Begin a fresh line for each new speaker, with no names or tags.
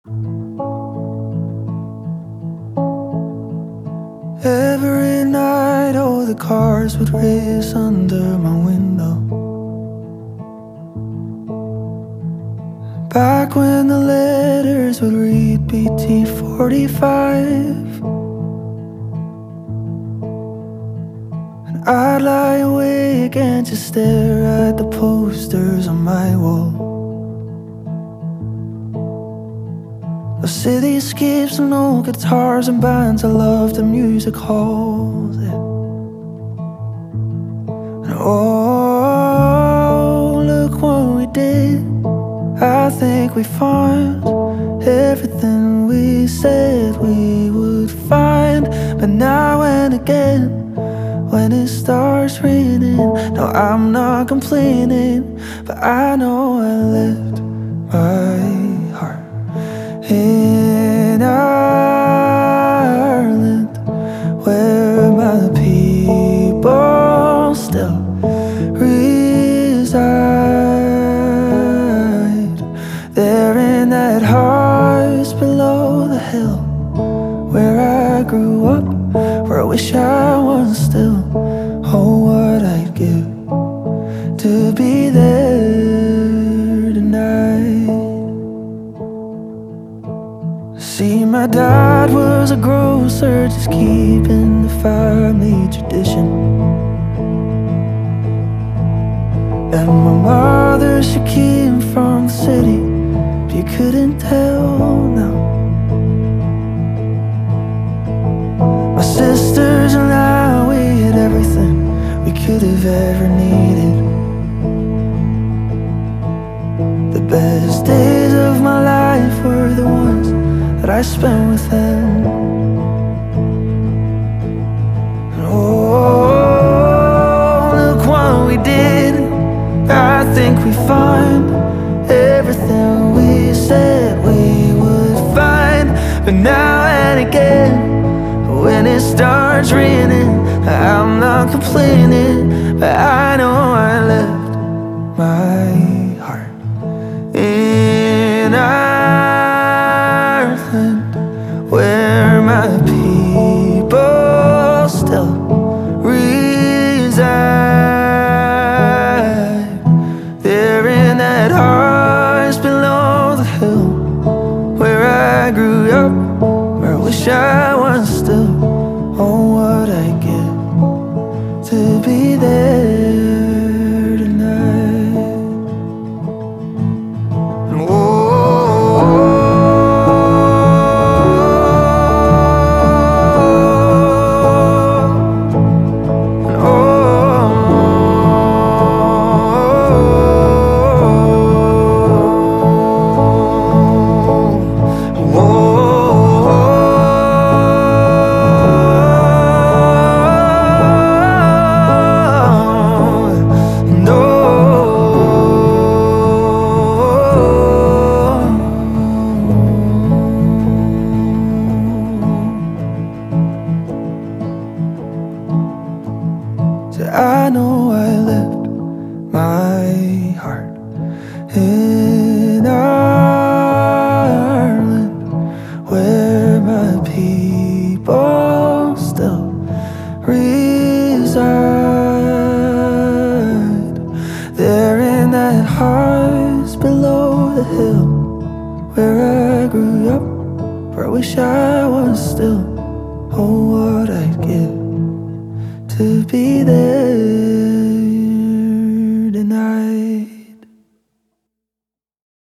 Every night, oh, the cars would race under my window. Back when the letters would read BT 45, and I'd lie awake and just stare at the posters on my wall. The cityscapes and old guitars and bands, I loved the music halls, yeah. And oh, look what we did. I think we found everything we said we would find. But now and again, when it starts raining, no, I'm not complaining, but I know I left my heart in Ireland, where my people still reside. There in that house below the hill, where I grew up, where I wish I was still. Oh, what I'd give to be there tonight. See, my dad was a grocer, just keeping the family tradition. And my mother, she came from the city, but you couldn't tell now. My sisters and I, we had everything we could have ever needed. The best days of my life were the ones that I spent with them. And oh, look what we did. I think we found everything we said we would find. But now and again, when it starts raining, I'm not complaining, but I know I left my heart in Ireland, where my people still reside. There in that house below the hill, where I grew up, where I wish I was still. Oh, what I'd give to be there tonight. Oh, I know I left my heart in Ireland, where my people still reside. There in that house below the hill, where I grew up, where I wish I was still. Oh, what I'd give to be there.